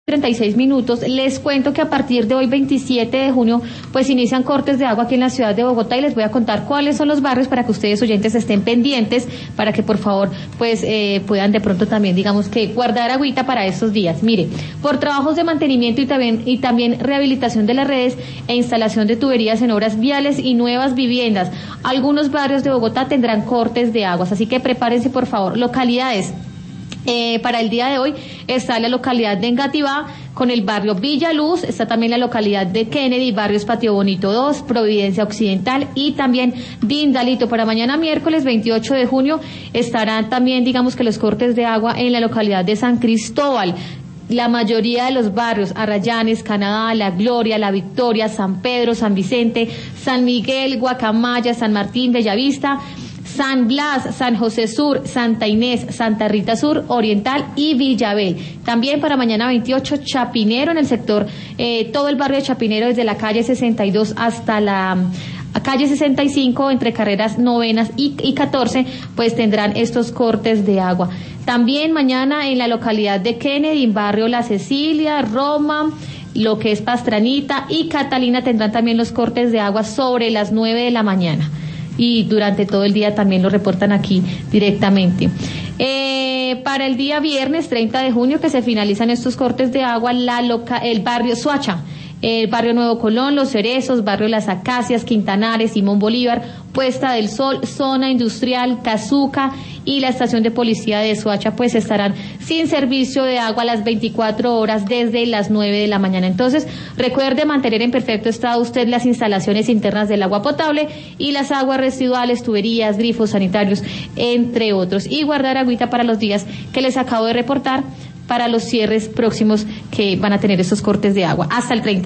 36 minutos. Les cuento que a partir de hoy, 27 de junio, pues inician cortes de agua aquí en la ciudad de Bogotá y les voy a contar cuáles son los barrios para que ustedes oyentes estén pendientes, para que por favor pues puedan de pronto también digamos que guardar agüita para estos días. Mire, por trabajos de mantenimiento y también rehabilitación de las redes e instalación de tuberías en obras viales y nuevas viviendas, algunos barrios de Bogotá tendrán cortes de aguas, así que prepárense por favor. Localidades. Para el día de hoy está la localidad de Engativá con el barrio Villaluz, está también la localidad de Kennedy, barrios Patio Bonito 2, Providencia Occidental y también Dindalito. Para mañana miércoles 28 de junio estarán también digamos que los cortes de agua en la localidad de San Cristóbal. La mayoría de los barrios, Arrayanes, Canadá, La Gloria, La Victoria, San Pedro, San Vicente, San Miguel, Guacamaya, San Martín, Bellavista, San Blas, San José Sur, Santa Inés, Santa Rita Sur, Oriental y Villabel. También para mañana 28, Chapinero en el sector, todo el barrio de Chapinero desde la calle 62 hasta la calle 65, entre carreras novenas y 14, pues tendrán estos cortes de agua. También mañana en la localidad de Kennedy, en barrio La Cecilia, Roma, lo que es Pastranita y Catalina tendrán también los cortes de agua sobre las 9 de la mañana. Y durante todo el día también lo reportan aquí directamente. Para el día viernes 30 de junio que se finalizan estos cortes de agua, el barrio Soacha, el barrio Nuevo Colón, Los Cerezos, barrio Las Acacias, Quintanares, Simón Bolívar, Puesta del Sol, zona industrial, Cazuca y la estación de policía de Soacha pues estarán sin servicio de agua a las 24 horas desde las 9 de la mañana. Entonces, recuerde mantener en perfecto estado usted las instalaciones internas del agua potable y las aguas residuales, tuberías, grifos sanitarios, entre otros, y guardar agüita para los días que les acabo de reportar para los cierres próximos que van a tener estos cortes de agua hasta el 30.